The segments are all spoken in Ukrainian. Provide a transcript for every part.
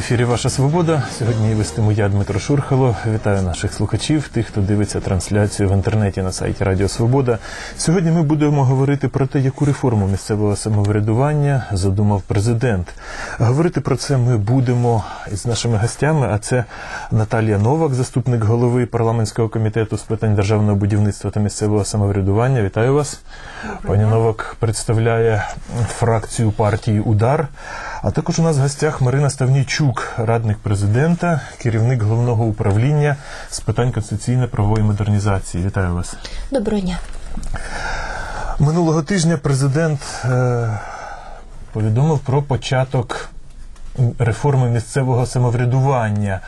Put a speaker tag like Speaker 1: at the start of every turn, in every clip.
Speaker 1: ефірі «Ваша Свобода». Сьогодні вестиму я, Дмитро Шурхало. Вітаю наших слухачів, тих, хто дивиться трансляцію в інтернеті на сайті Радіо Свобода. Сьогодні ми будемо говорити про те, яку реформу місцевого самоврядування задумав президент. Говорити про це ми будемо із нашими гостями, а це Наталія Новак, заступник голови парламентського комітету з питань державного будівництва та місцевого самоврядування. Вітаю вас. Пані Новак представляє фракцію партії «Удар». А також у нас в гостях Марина Ставнійчук, радник президента, керівник головного управління з питань конституційно-правової модернізації. Вітаю вас.
Speaker 2: Доброго дня.
Speaker 1: Минулого тижня президент повідомив про початок реформи місцевого самоврядування,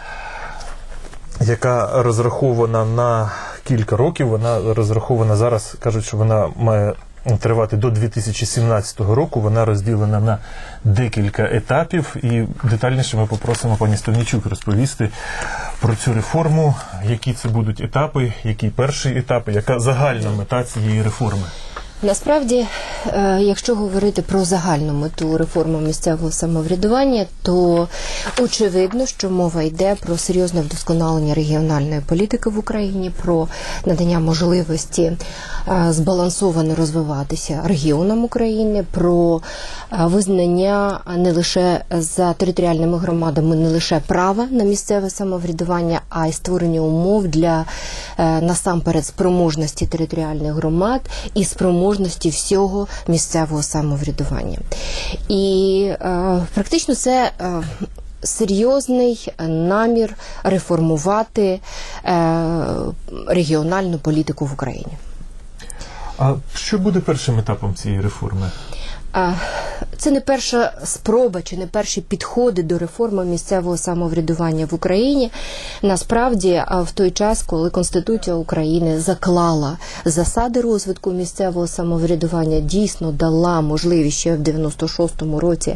Speaker 1: яка розрахована на кілька років. Вона розрахована зараз, кажуть, що вона має тривати до 2017 року. Вона розділена на декілька етапів. І детальніше ми попросимо пані Ставнійчук розповісти про цю реформу, які це будуть етапи, який перший етап, яка загальна мета цієї реформи.
Speaker 2: Насправді, якщо говорити про загальну мету реформи місцевого самоврядування, то очевидно, що мова йде про серйозне вдосконалення регіональної політики в Україні, про надання можливості збалансовано розвиватися регіонам України, про визнання не лише за територіальними громадами, не лише права на місцеве самоврядування, а й створення умов для насамперед спроможності територіальних громад і спроможності всього місцевого самоврядування. І практично це серйозний намір реформувати регіональну політику в Україні.
Speaker 1: А що буде першим етапом цієї реформи?
Speaker 2: Це не перша спроба чи не перші підходи до реформи місцевого самоврядування в Україні. Насправді, в той час, коли Конституція України заклала засади розвитку місцевого самоврядування, дійсно дала можливість ще в 96-му році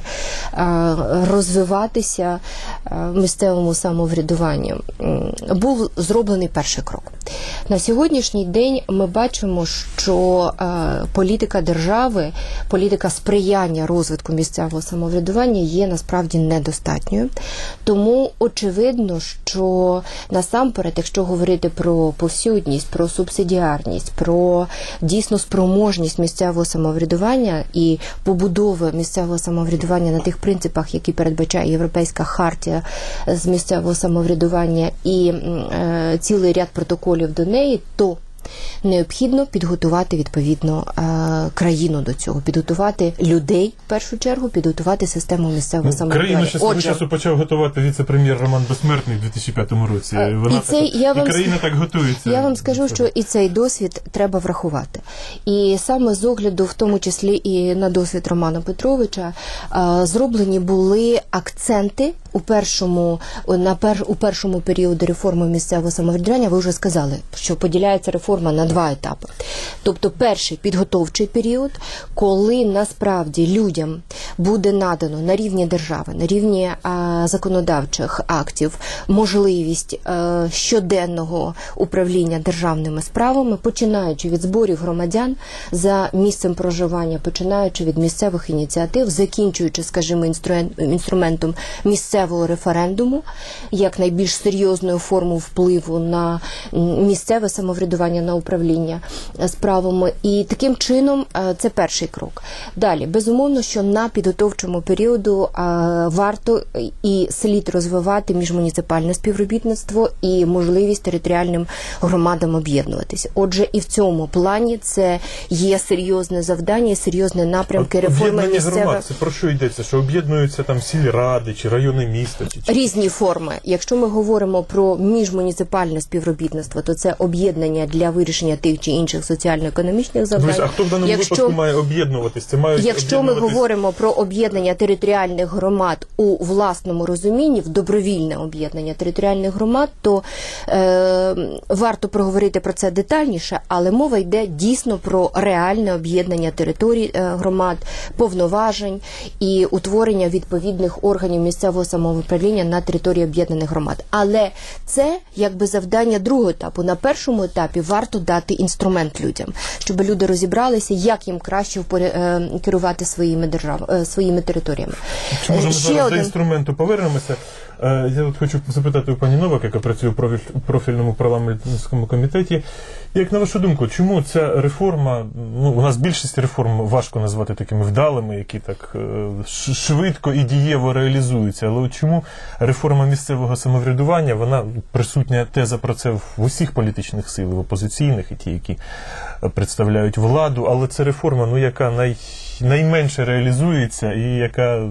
Speaker 2: розвиватися місцевому самоврядуванню, був зроблений перший крок. На сьогоднішній день ми бачимо, що політика держави, політика сприяння розвитку місцевого самоврядування є насправді недостатньою. Тому очевидно, що насамперед, якщо говорити про повсюдність, про субсидіарність, про дійсно спроможність місцевого самоврядування і побудови місцевого самоврядування на тих принципах, які передбачає Європейська хартія з місцевого самоврядування і цілий ряд протоколів до неї, то необхідно підготувати відповідно країну до цього, підготувати людей в першу чергу, підготувати систему місцевого самоврядування.
Speaker 1: Країну ще свого часу почав готувати віце-прем'єр Роман Безсмертний в 2005 році. Країна так готується.
Speaker 2: Я вам скажу, що і цей досвід треба врахувати. І саме з огляду, в тому числі і на досвід Романа Петровича, зроблені були акценти у першому періоді реформи місцевого самоврядування. Ви вже сказали, що поділяється реформа на два етапи. Тобто перший підготовчий період, коли насправді людям буде надано на рівні держави, на рівні законодавчих актів можливість щоденного управління державними справами, починаючи від зборів громадян за місцем проживання, починаючи від місцевих ініціатив, закінчуючи, скажімо, інструментом місцевого референдуму, як найбільш серйозною форму впливу на місцеве самоврядування, на управління справами. І таким чином це перший крок. Далі, безумовно, що на підготовчому періоду варто і слід розвивати міжмуніципальне співробітництво і можливість територіальним громадам об'єднуватися. Отже, і в цьому плані це є серйозне завдання і серйозні напрямки реформи місцевого.
Speaker 1: Громад, це про що йдеться? Що об'єднуються там сільради чи райони міста?
Speaker 2: Різні форми. Якщо ми говоримо про міжмуніципальне співробітництво, то це об'єднання для вирішення тих чи інших соціально-економічних завдань.
Speaker 1: А хто в даному випадку має об'єднуватись?
Speaker 2: Якщо ми говоримо про об'єднання територіальних громад у власному розумінні, в добровільне об'єднання територіальних громад, то варто проговорити про це детальніше, але мова йде дійсно про реальне об'єднання територій громад, повноважень і утворення відповідних органів місцевого самоуправління на території об'єднаних громад. Але це якби завдання другого етапу. На першому етапі варто дати інструмент людям, щоб люди розібралися, як їм краще керувати своїми територіями.
Speaker 1: Якщо може, ми зараз до інструменту повернемося. Я от хочу запитати у пані Новак, яка працює у профільному парламентському комітеті. Як на вашу думку, чому ця реформа, у нас більшість реформ важко назвати такими вдалими, які так швидко і дієво реалізуються, але от чому реформа місцевого самоврядування, вона присутня теза про це в усіх політичних сил, в опозиційних і ті, які представляють владу, але це реформа, яка найменше реалізується і яка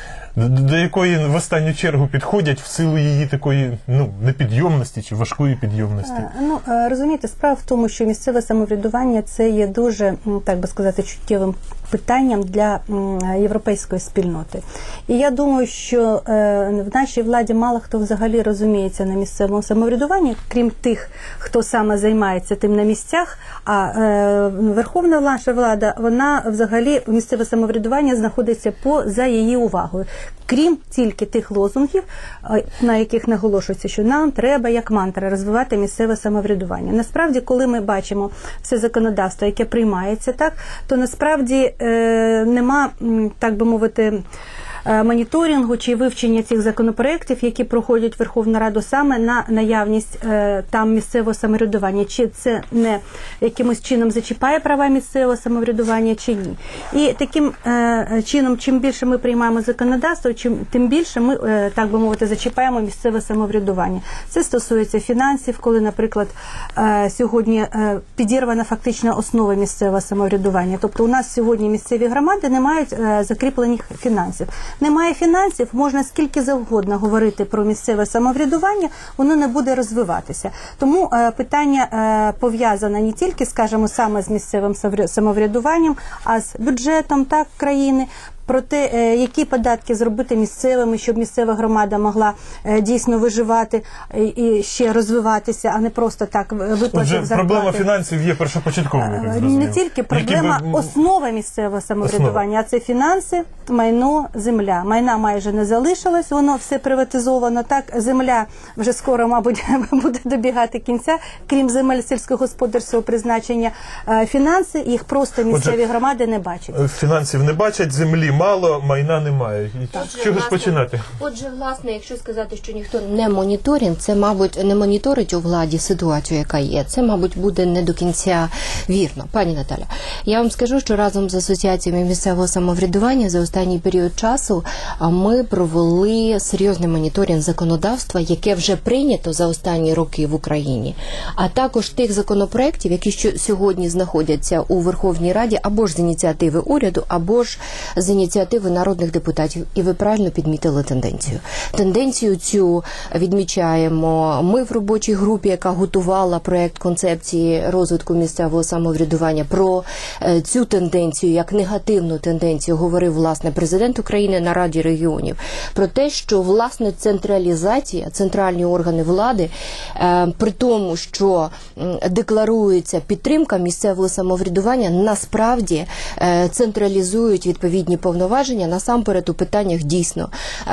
Speaker 1: до якої в останню чергу підходять в силу її такої непідйомності чи важкої підйомності?
Speaker 3: Розумієте, справа в тому, що місцеве самоврядування – це є дуже, так би сказати, чуттєвим питанням для європейської спільноти. І я думаю, що в нашій владі мало хто взагалі розуміється на місцевому самоврядуванні, крім тих, хто саме займається тим на місцях, а верховна наша влада, вона взагалі, місцеве самоврядування знаходиться поза її увагою. Крім тільки тих лозунгів, на яких наголошується, що нам треба, як мантра, розвивати місцеве самоврядування. Насправді, коли ми бачимо все законодавство, яке приймається, то насправді нема, так би мовити, моніторингу чи вивчення цих законопроєктів, які проходять Верховну Раду саме на наявність там місцевого самоврядування. Чи це не якимось чином зачіпає права місцевого самоврядування, чи ні. І таким чином, чим більше ми приймаємо законодавство, тим більше ми, так би мовити, зачіпаємо місцеве самоврядування. Це стосується фінансів, коли, наприклад, сьогодні підірвана фактично основа місцевого самоврядування. Тобто у нас сьогодні місцеві громади не мають закріплених фінансів. Немає фінансів, можна скільки завгодно говорити про місцеве самоврядування, воно не буде розвиватися. Тому питання пов'язане не тільки, скажімо, саме з місцевим самоврядуванням, а з бюджетом країни, про те, які податки зробити місцевими, щоб місцева громада могла дійсно виживати і ще розвиватися, а не просто так виплатити зарплати.
Speaker 1: Проблема фінансів є першопочатковою.
Speaker 3: Не тільки проблема, основа місцевого самоврядування, а це фінанси, майно, земля. Майна майже не залишилось, воно все приватизовано. Земля вже скоро, мабуть, буде добігати кінця, крім земель сільськогосподарського призначення. Фінанси, їх просто місцеві громади не бачать.
Speaker 1: Фінансів не бачать, землі мало, майна немає. З чого ж починати?
Speaker 2: Отже, власне, якщо сказати, що ніхто не моніторить, це, мабуть, не моніторить у владі ситуацію, яка є. Це, мабуть, буде не до кінця вірно. Пані Наталя, я вам скажу, що разом з асоціаціями місцевого самоврядування за останній період часу ми провели серйозний моніторинг законодавства, яке вже прийнято за останні роки в Україні, а також тих законопроєктів, які сьогодні знаходяться у Верховній Раді або ж з ініціативи уряду, або ж з ініціативи народних депутатів. І ви правильно підмітили тенденцію. Тенденцію цю відмічаємо ми в робочій групі, яка готувала проєкт концепції розвитку місцевого самоврядування. Про цю тенденцію, як негативну тенденцію, говорив, власне, президент України на Раді регіонів. Про те, що, власне, централізація, центральні органи влади, при тому, що декларується підтримка місцевого самоврядування, насправді централізують відповідні повноваження, насамперед у питаннях дійсно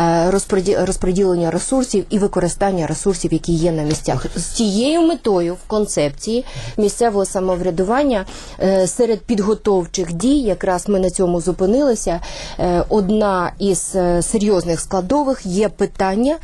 Speaker 2: розподілення ресурсів і використання ресурсів, які є на місцях. З цією метою в концепції місцевого самоврядування серед підготовчих дій, якраз ми на цьому зупинилися, одна із серйозних складових є питання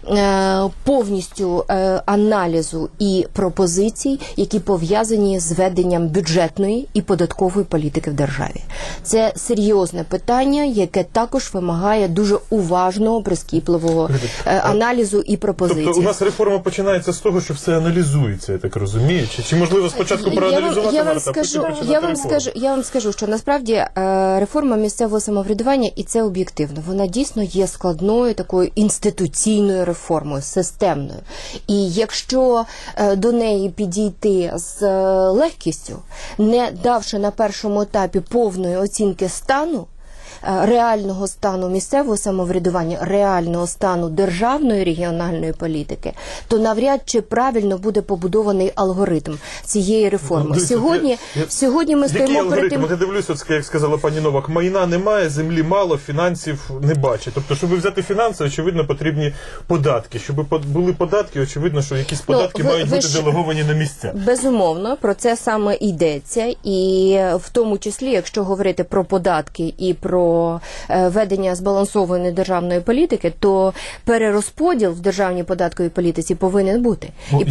Speaker 2: повністю аналізу і пропозицій, які пов'язані з веденням бюджетної і податкової політики в державі. Це серйозне питання, яке також вимагає дуже уважного, прискіпливого аналізу і пропозицій.
Speaker 1: Тобто у нас реформа починається з того, що все аналізується, я так розумію? Чи можливо спочатку проаналізувати, а потім починати реформу?
Speaker 2: Я вам скажу, що насправді реформа місцевого самоврядування, і це об'єктивно, вона дійсно є складною такою інституційною реформою, системною. І якщо до неї підійти з легкістю, не давши на першому етапі повної оцінки стану, реального стану місцевого самоврядування, реального стану державної регіональної політики, то навряд чи правильно буде побудований алгоритм цієї реформи. Сьогодні ми стоїмо перед тим...
Speaker 1: Я дивлюся, як сказала пані Новак, майна немає, землі мало, фінансів не бачить. Тобто, щоб взяти фінанси, очевидно, потрібні податки. Щоб були податки, очевидно, що якісь податки мають бути делеговані на місця.
Speaker 2: Безумовно, про це саме йдеться. І в тому числі, якщо говорити про податки і про про ведення збалансованої державної політики, то перерозподіл в державній податковій політиці повинен бути. І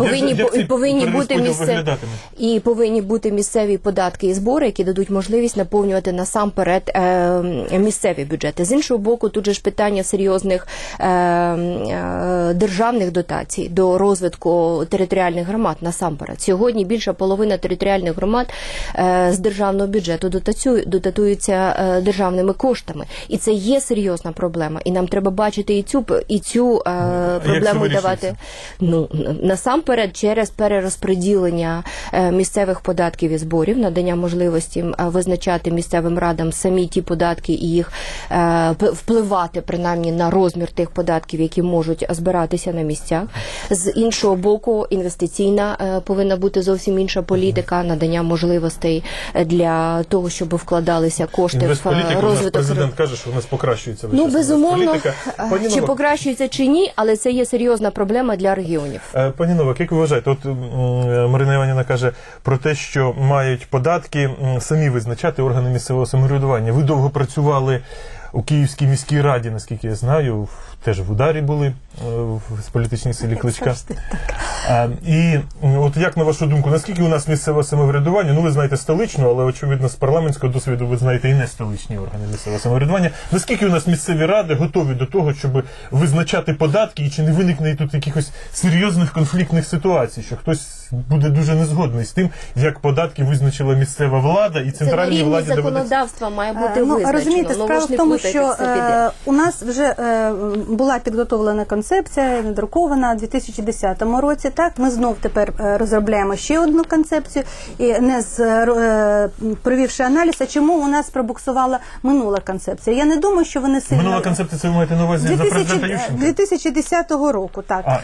Speaker 2: повинні бути місцеві податки і збори, які дадуть можливість наповнювати насамперед місцеві бюджети. З іншого боку, тут же ж питання серйозних державних дотацій до розвитку територіальних громад насамперед. Сьогодні більша половина територіальних громад з державного бюджету дотуються державними коштами. І це є серйозна проблема. І нам треба бачити і цю проблему давати. Насамперед через перерозподілення місцевих податків і зборів, надання можливості визначати місцевим радам самі ті податки і їх впливати принаймні на розмір тих податків, які можуть збиратися на місцях. З іншого боку, інвестиційна повинна бути зовсім інша політика, надання можливостей для того, щоб вкладалися кошти в розвиток.
Speaker 1: Президент каже, що у нас покращується.
Speaker 2: Безумовно, чи покращується чи ні, але це є серйозна проблема для регіонів.
Speaker 1: Пані Новак, як ви вважаєте, от Марина Іванівна каже про те, що мають податки самі визначати органи місцевого самоврядування. Ви довго працювали у Київській міській раді, наскільки я знаю, теж в ударі були в політичній силі Кличка. І от як, на вашу думку, наскільки у нас місцеве самоврядування, ви знаєте столичну, але, очевидно, з парламентського досвіду ви знаєте і не столичні органи місцевого самоврядування, наскільки у нас місцеві ради готові до того, щоб визначати податки, і чи не виникне тут якихось серйозних конфліктних ситуацій, що хтось буде дуже незгодний з тим, як податки визначила місцева влада і центральній владі доведеться.
Speaker 2: Законодавства має бути визначено.
Speaker 3: Розумієте, справа в тому, що у нас вже була підготовлена концепція, надрукована у 2010 році. Так, ми знов тепер розробляємо ще одну концепцію, і провівши аналіз, а чому у нас пробуксувала минула концепція. Я не думаю, що вони сильно...
Speaker 1: Минула концепція, це ви маєте на увазі за президента Ющенка?
Speaker 3: 2010 року, так.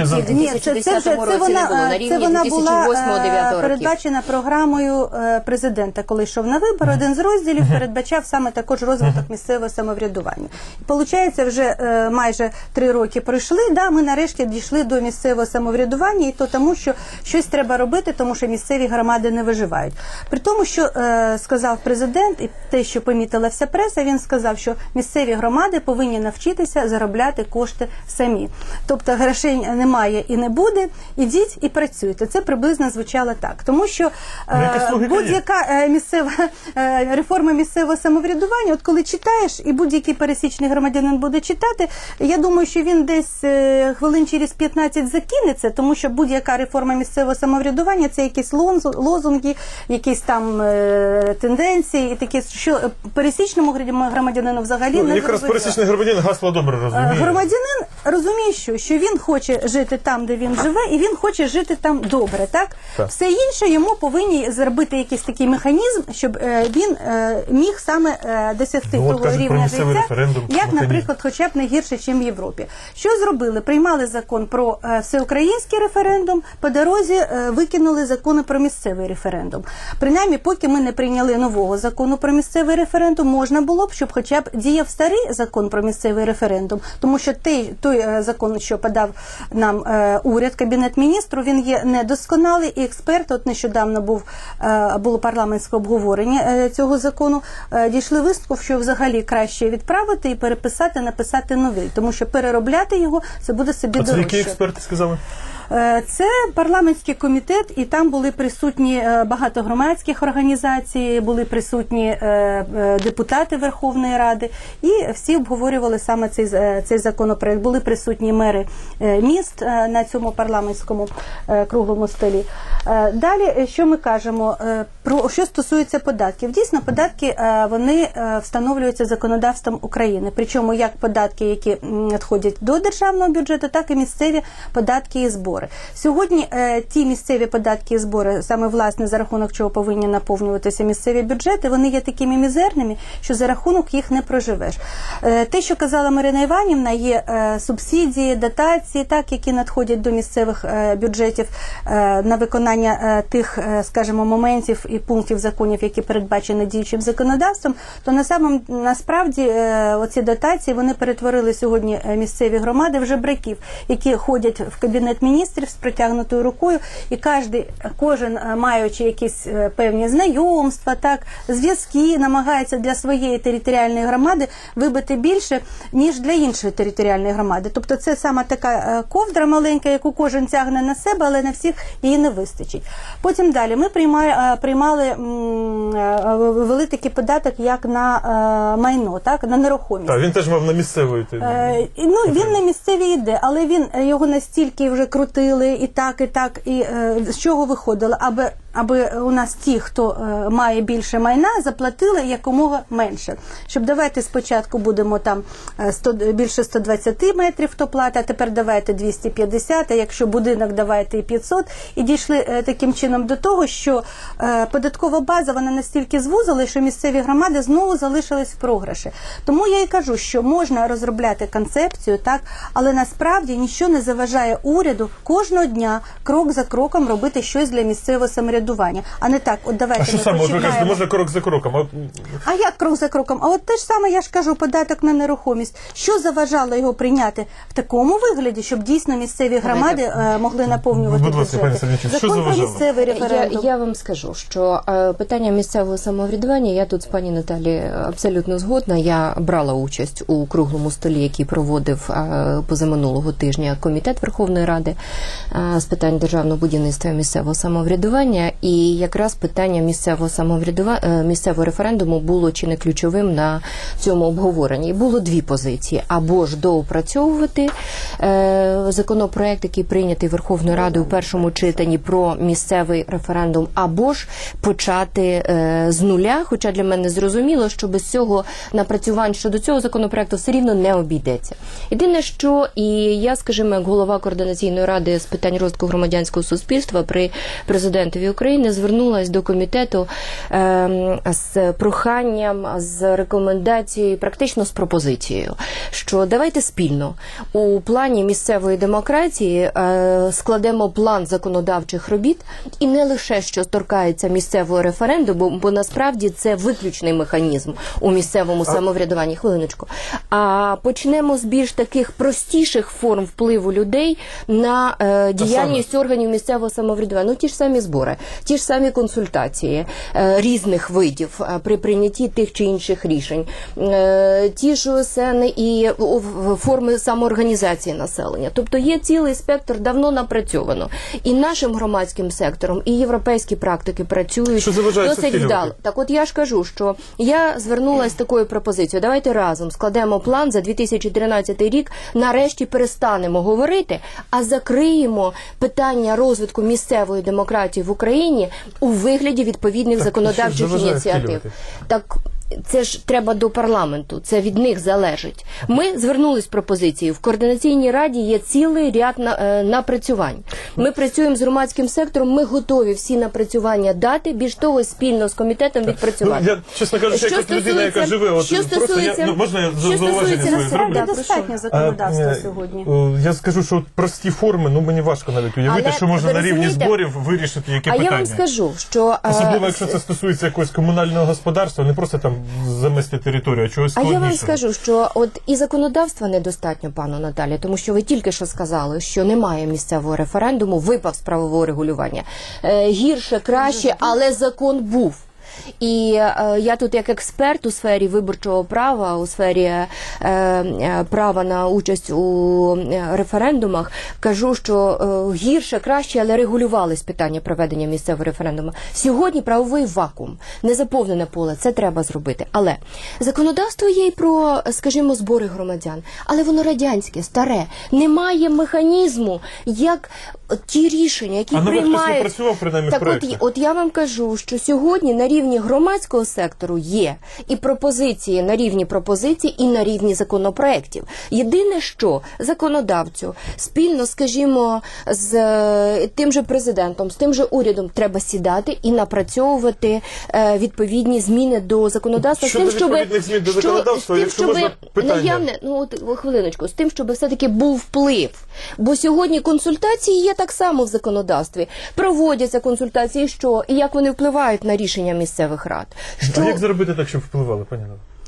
Speaker 3: Це вона була передбачена програмою президента, коли йшов на вибори. Один з розділів передбачав саме також розвиток місцевого самоврядування. Получається, вже майже 3 роки пройшли, ми нарешті дійшли до місцевого самоврядування, і то тому, що щось треба робити, тому що місцеві громади не виживають. При тому, що сказав президент, і те, що помітила вся преса, він сказав, що місцеві громади повинні навчитися заробляти кошти самі. Тобто грошей немає і не буде, ідіть і працюйте. Це приблизно звучало так. Тому що будь-яка місцева реформа місцевого самоврядування, от коли читаєш, і будь-який пересічний громадянин буде читати, я думаю, що він десь хвилин через 15 закинеться, тому що будь-яка реформа місцевого самоврядування – це якісь лозунги, якісь там тенденції, і такі, що пересічному громадянину взагалі не зрозуміло.
Speaker 1: Якраз пересічний громадянин гасло добре розуміє.
Speaker 3: Громадянин розуміє, що він хоче жити там, де він живе, і він хоче жити там добре, так? Все інше йому повинні зробити якийсь такий механізм, щоб він міг саме досягти того рівня життя, як, наприклад, хоча б не гірше, ніж в Європі. Що зробили? Приймали закон про всеукраїнський референдум, по дорозі викинули закони про місцевий референдум. Принаймні, поки ми не прийняли нового закону про місцевий референдум, можна було б, щоб хоча б діяв старий закон про місцевий референдум, тому що той закон, що подав нам уряд, Кабінет міністрів, він є недосконалий, і експерти, от нещодавно було парламентське обговорення цього закону, дійшли висновку, що взагалі краще відправити і переписати, написати новий, тому що переробляти його, це буде собі дорожче.
Speaker 1: А це які експерти сказали?
Speaker 3: Це парламентський комітет, і там були присутні багато громадських організацій, були присутні депутати Верховної Ради, і всі обговорювали саме цей законопроект. Були присутні мери міст на цьому парламентському круглому столі. Далі, що ми кажемо? Що стосується податків. Дійсно, податки, вони встановлюються законодавством України. Причому як податки, які надходять до державного бюджету, так і місцеві податки і збори. Сьогодні ті місцеві податки і збори, саме власне за рахунок чого повинні наповнюватися місцеві бюджети, вони є такими мізерними, що за рахунок їх не проживеш. Те, що казала Марина Іванівна, є субсидії, дотації, так, які надходять до місцевих бюджетів на виконання тих, скажімо, моментів і пунктів законів, які передбачені діючим законодавством, то насправді оці дотації, вони перетворили сьогодні місцеві громади в жебраків, які ходять в Кабінет міністрів міністрів з протягнутою рукою, і кожен маючи якісь певні знайомства, так, зв'язки, намагається для своєї територіальної громади вибити більше, ніж для іншої територіальної громади. Тобто це саме така ковдра маленька, яку кожен тягне на себе, але на всіх її не вистачить. Потім далі ми приймали, ввели такий податок, як на майно, так, на нерухомість.
Speaker 1: Так, він теж мав на місцевої.
Speaker 3: Він на місцеві йде, але його настільки вже крутили і так, і з чого виходило, аби у нас ті, хто має більше майна, заплатили якомога менше. Щоб давайте спочатку будемо там більше 120 метрів, хто платить, а тепер давайте 250, а якщо будинок, давайте і 500. І дійшли таким чином до того, що податкова база, вона настільки звузила, що місцеві громади знову залишились в програші. Тому я і кажу, що можна розробляти концепцію, так, але насправді нічого не заважає уряду кожного дня, крок за кроком робити щось для місцевого самоврядування. А не так, от давайте
Speaker 1: А що
Speaker 3: ми
Speaker 1: саме, ви
Speaker 3: почекаємо.
Speaker 1: кажете, можна крок за кроком?
Speaker 3: А як крок за кроком? А от те ж саме, я ж кажу, податок на нерухомість. Що заважало його прийняти в такому вигляді, щоб дійсно місцеві громади могли наповнювати
Speaker 1: Будь ласка, пані
Speaker 3: бюджети?
Speaker 1: Сергійчук, що
Speaker 3: Закон про
Speaker 1: заважало?
Speaker 3: місцевий референдум.
Speaker 2: Я вам скажу, що питання місцевого самоврядування, я тут з пані Наталі абсолютно згодна. Я брала участь у круглому столі, який проводив позаминулого тижня Комітет Верховної Ради з питань державного будівництва і місцевого самоврядування. І якраз питання місцевого референдуму було чи не ключовим на цьому обговоренні. І було дві позиції. Або ж доопрацьовувати законопроект, який прийнятий Верховною Радою у першому читанні про місцевий референдум, або ж почати з нуля, хоча для мене зрозуміло, що без цього напрацювань щодо цього законопроекту все рівно не обійдеться. Єдине, що і я, скажімо, як голова Координаційної ради з питань розвитку громадянського суспільства при президентові України звернулася до комітету з проханням, з рекомендацією, практично з пропозицією, що давайте спільно у плані місцевої демократії складемо план законодавчих робіт, і не лише що торкається місцевого референдуму, бо насправді це виключний механізм у місцевому самоврядуванні. Хвилиночку. А почнемо з більш таких простіших форм впливу людей на діяльність органів місцевого самоврядування. Ну, ті ж самі збори, ті ж самі консультації різних видів при прийнятті тих чи інших рішень, ті ж ОСН і форми самоорганізації населення. Тобто є цілий спектр, давно напрацьовано. І нашим громадським сектором, і європейські практики працюють досить вдало. Так от я ж кажу, що я звернулася з такою пропозицією. Давайте разом складемо план за 2013 рік, нарешті перестанемо говорити, а закриємо питання розвитку місцевої демократії в Україні у вигляді відповідних законодавчих ініціатив. Так це ж треба до парламенту, це від них залежить. Ми звернулись з пропозицією. В Координаційній раді є цілий ряд напрацювань. Ми працюємо з громадським сектором, ми готові всі напрацювання дати, більш того, спільно з комітетом відпрацювати.
Speaker 1: Я, чесно кажучи, як людина, яка живе, можна я зауваження своє зроблю?
Speaker 3: Достатньо законодавства сьогодні.
Speaker 1: Я скажу, що прості форми, мені важко навіть уявити,
Speaker 2: Але,
Speaker 1: що можна на рівні
Speaker 2: розумієте,
Speaker 1: зборів вирішити яке
Speaker 2: А
Speaker 1: питання.
Speaker 2: я вам скажу, що...
Speaker 1: Особливо, якщо це стосується якогось комунального господарства, не просто там замести територію, а чогось
Speaker 2: А
Speaker 1: складнішого.
Speaker 2: я вам скажу, що от і законодавства недостатньо, пану Наталі, тому що ви тільки що сказали, що немає місцевого референдуму, випав з правового регулювання. Гірше, краще, але закон був. І я тут як експерт у сфері виборчого права, у сфері права на участь у референдумах, кажу, що гірше, краще, але регулювались питання проведення місцевого референдуму. Сьогодні правовий вакуум, незаповнене поле, це треба зробити. Але законодавство є і про, скажімо, збори громадян, але воно радянське, старе. Немає механізму, як ті рішення, які приймають...
Speaker 1: А хтось не працював принаймні в проєкті?
Speaker 2: От я вам кажу, що сьогодні на рівні громадського сектору є і пропозиції на рівні пропозицій, і на рівні законопроєктів. Єдине, що законодавцю спільно, скажімо, з тим же президентом, з тим же урядом треба сідати і напрацьовувати відповідні зміни до законодавства.
Speaker 1: Щодо відповідних змін до законодавства, якщо можна питання?
Speaker 2: Наявне, хвилиночку, з тим, щоб все-таки був вплив. Бо сьогодні консультації є так само в законодавстві. Проводяться консультації, що і як вони впливають на рішення місцевих рад.
Speaker 1: А як зробити так, щоб впливали, пані Наталя?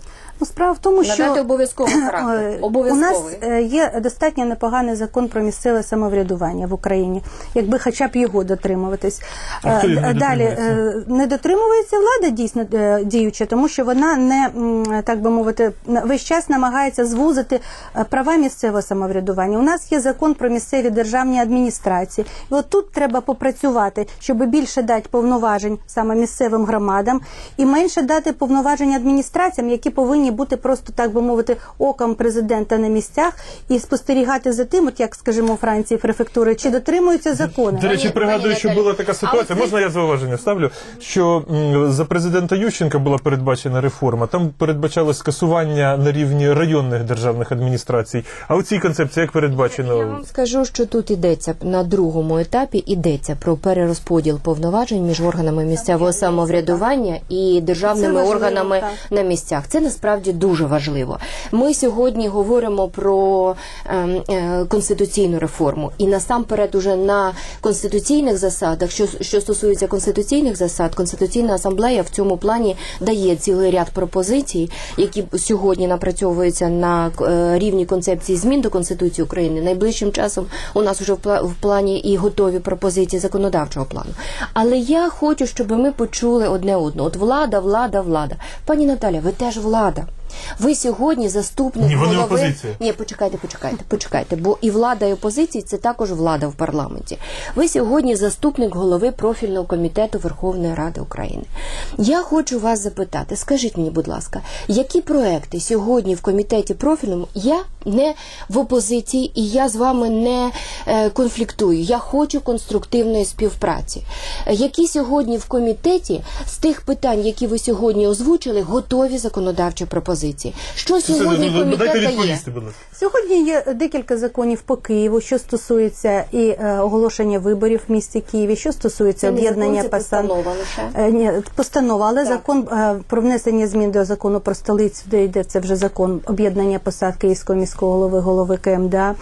Speaker 3: Справа в тому, що
Speaker 2: Надати обов'язковий характер.
Speaker 3: у
Speaker 2: Обов'язковий.
Speaker 3: нас є достатньо непоганий закон про місцеве самоврядування в Україні, якби хоча б його дотримуватись.
Speaker 1: А хто його не
Speaker 3: Далі
Speaker 1: дотримується?
Speaker 3: не дотримується влада дійсно діюча, тому що вона не, так би мовити, весь час намагається звузити права місцевого самоврядування. У нас є закон про місцеві державні адміністрації. І от тут треба попрацювати, щоб більше дати повноважень саме місцевим громадам і менше дати повноважень адміністраціям, які повинні бути просто, так би мовити, оком президента на місцях і спостерігати за тим, от як, скажімо, у Франції префектури, чи дотримуються закони.
Speaker 1: До речі, пригадую, що була така ситуація. Можна я зауваження ставлю? Що за президента Ющенка була передбачена реформа. Там передбачалось скасування на рівні районних державних адміністрацій. А у цій концепції як передбачено?
Speaker 2: Я вам скажу, що тут йдеться на другому етапі йдеться про перерозподіл повноважень між органами місцевого самоврядування і державними
Speaker 3: важливо,
Speaker 2: органами
Speaker 3: так.
Speaker 2: на місцях. Це насправді дуже важливо. Ми сьогодні говоримо про конституційну реформу, і насамперед уже на конституційних засадах, що стосується конституційних засад, Конституційна асамблея в цьому плані дає цілий ряд пропозицій, які сьогодні напрацьовуються на рівні концепції змін до Конституції України. Найближчим часом у нас вже в плані і готові пропозиції законодавчого плану. Але я хочу, щоб ми почули одне одного. От влада. Пані Наталя, ви теж влада. Ви сьогодні заступник
Speaker 1: Ні, вони
Speaker 2: голови...
Speaker 1: опозиція.
Speaker 2: Ні, почекайте, бо і влада, і опозиція – це також влада в парламенті. Ви сьогодні заступник голови профільного комітету Верховної Ради України. Я хочу вас запитати, скажіть мені, будь ласка, які проекти сьогодні в комітеті профільному, я не в опозиції і я з вами не конфліктую, я хочу конструктивної співпраці. Які сьогодні в комітеті з тих питань, які ви сьогодні озвучили, готові законодавчі пропозиції? Що сьогодні комітет
Speaker 1: Дайте
Speaker 2: дає?
Speaker 1: відповісти, будь ласка.
Speaker 3: Сьогодні є декілька законів по Києву, що стосується і оголошення виборів в місті Києві, що стосується об'єднання
Speaker 2: постанова лише?
Speaker 3: Ні, постанова, але
Speaker 2: Так.
Speaker 3: закон про внесення змін до закону про столицю, де йде це вже закон об'єднання посад Київського міського голови, голови КМДА.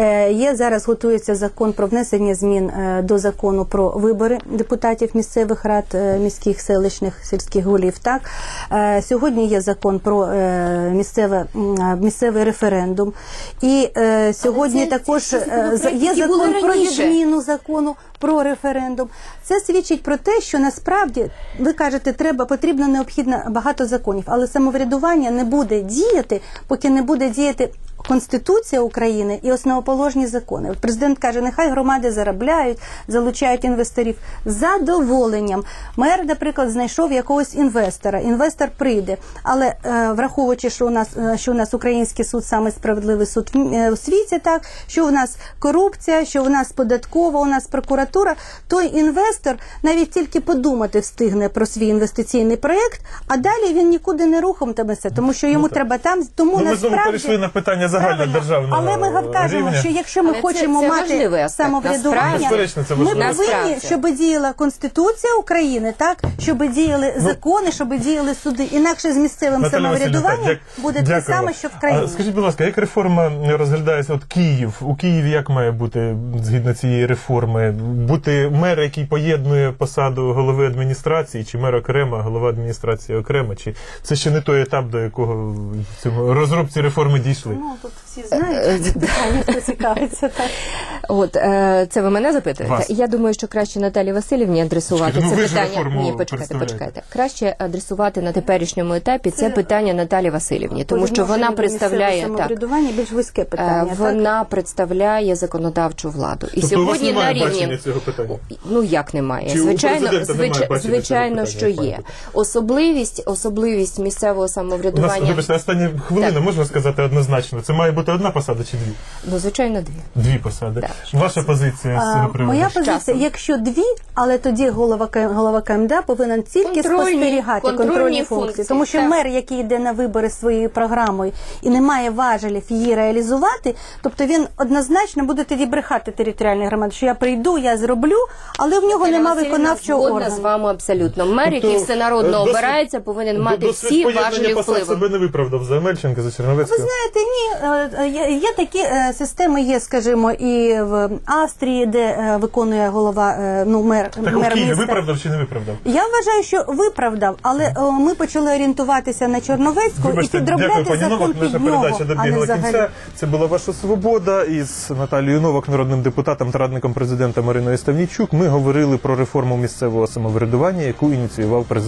Speaker 3: Є зараз готується закон про внесення змін до закону про вибори депутатів місцевих рад, міських, селищних, сільських голів. Так сьогодні є закон про місцевий референдум. І сьогодні також є закон про відміну закону про референдум. Це свідчить про те, що насправді, ви кажете, потрібно необхідно багато законів, але самоврядування не буде діяти, поки не буде діяти Конституція України і основоположні закони. От президент каже, нехай громади заробляють, залучають інвесторів з задоволенням. Мер, наприклад, знайшов якогось інвестора. Інвестор прийде, але враховуючи, що у нас український суд самий справедливий суд у світі, так, що у нас корупція, що у нас податкова, у нас прокуратура, той інвестор навіть тільки подумати встигне про свій інвестиційний проєкт, а далі він нікуди не рухатиметься, тому що йому треба там, тому
Speaker 1: Ми знову перейшли на питання загальнодержавного
Speaker 3: але ми кажемо,
Speaker 1: рівня.
Speaker 3: що якщо ми хочемо
Speaker 2: це
Speaker 3: мати
Speaker 2: важливий аспект,
Speaker 3: самоврядування,
Speaker 1: Безперечно, це
Speaker 3: ми
Speaker 1: важливо.
Speaker 3: повинні,
Speaker 2: Насправді.
Speaker 3: щоб діяла Конституція України, так, щоб діяли закони, щоб діяли суди. Інакше з місцевим
Speaker 1: Наталя
Speaker 3: самоврядуванням
Speaker 1: Василівна,
Speaker 3: буде те
Speaker 1: дякуємо.
Speaker 3: саме, що в країні.
Speaker 1: А скажіть, будь ласка, як реформа розглядається? От Київ. У Києві як має бути, згідно цієї реформи, бути мер, який поєднує посаду голови адміністрації, чи мер окремо, голова адміністрації окремо? Чи це ще не той етап, до якого в цьому розробці реформи дійшли?
Speaker 3: Ну, тут всі знають, питання, хто цікавиться. Так.
Speaker 2: От, це ви мене запитуєте?
Speaker 1: Вас.
Speaker 2: Я думаю, що краще Наталі Василівні адресувати
Speaker 1: Чекайте,
Speaker 2: це
Speaker 1: ви ж
Speaker 2: питання.
Speaker 1: реформу
Speaker 2: Ні, почекайте. Краще адресувати на теперішньому етапі це питання Наталі Василівні, тому що вона представляє
Speaker 3: самоврядування більш вузьке питання. Так?
Speaker 2: вона представляє законодавчу владу. І
Speaker 1: Тобто у вас
Speaker 2: сьогодні на
Speaker 1: немає бачення
Speaker 2: рівні
Speaker 1: цього питання?
Speaker 2: ну як немає?
Speaker 1: Чи у
Speaker 2: Звичайно,
Speaker 1: президента немає бачення
Speaker 2: звичайно,
Speaker 1: цього
Speaker 2: що
Speaker 1: питання,
Speaker 2: є.
Speaker 1: пані
Speaker 2: Особливість місцевого
Speaker 1: У нас,
Speaker 2: самоврядування.
Speaker 1: вибачте, останні хвилини,
Speaker 2: Так.
Speaker 1: можна сказати однозначно, це має бути одна посада чи дві?
Speaker 2: Ну, звичайно, дві.
Speaker 1: Дві посади.
Speaker 2: Так.
Speaker 1: Ваша позиція з цього приводу?
Speaker 3: Моя позиція,
Speaker 2: часом.
Speaker 3: якщо дві, але тоді голова КМДА повинен тільки спостерігати контрольні функції. Тому що
Speaker 2: так.
Speaker 3: мер, який йде на вибори своєю програмою і не має важелів її реалізувати, тобто він однозначно буде тоді брехати територіальній громаді, що я прийду, я зроблю, але в нього нема виконавчого
Speaker 2: згодна з
Speaker 3: органу.
Speaker 2: вами абсолютно. Мер, який всенародно
Speaker 1: досвід-
Speaker 2: обирається, повинен мати
Speaker 1: досвід
Speaker 2: всі
Speaker 1: поєднання
Speaker 2: важелі
Speaker 1: посад
Speaker 2: впливу.
Speaker 1: себе не виправдав за Амельченка, за Черновецького.
Speaker 3: Ви знаєте, ні, Є такі системи, є, скажімо, і в Австрії, де виконує голова, мер
Speaker 1: Так у Києві
Speaker 3: міста.
Speaker 1: виправдав чи не виправдав?
Speaker 3: Я вважаю, що виправдав, але ми почали орієнтуватися на Черновецьку
Speaker 1: Вибачте,
Speaker 3: і
Speaker 1: дякую,
Speaker 3: підробляти
Speaker 1: пані
Speaker 3: закон
Speaker 1: Новак.
Speaker 3: під
Speaker 1: Наша
Speaker 3: нього,
Speaker 1: передача
Speaker 3: а не
Speaker 1: добігла
Speaker 3: взагалі.
Speaker 1: кінця. Це була «Ваша свобода» із Наталією Новак, народним депутатом та радником президента Мариною Ставнійчук. Ми говорили про реформу місцевого самоврядування, яку ініціював президент.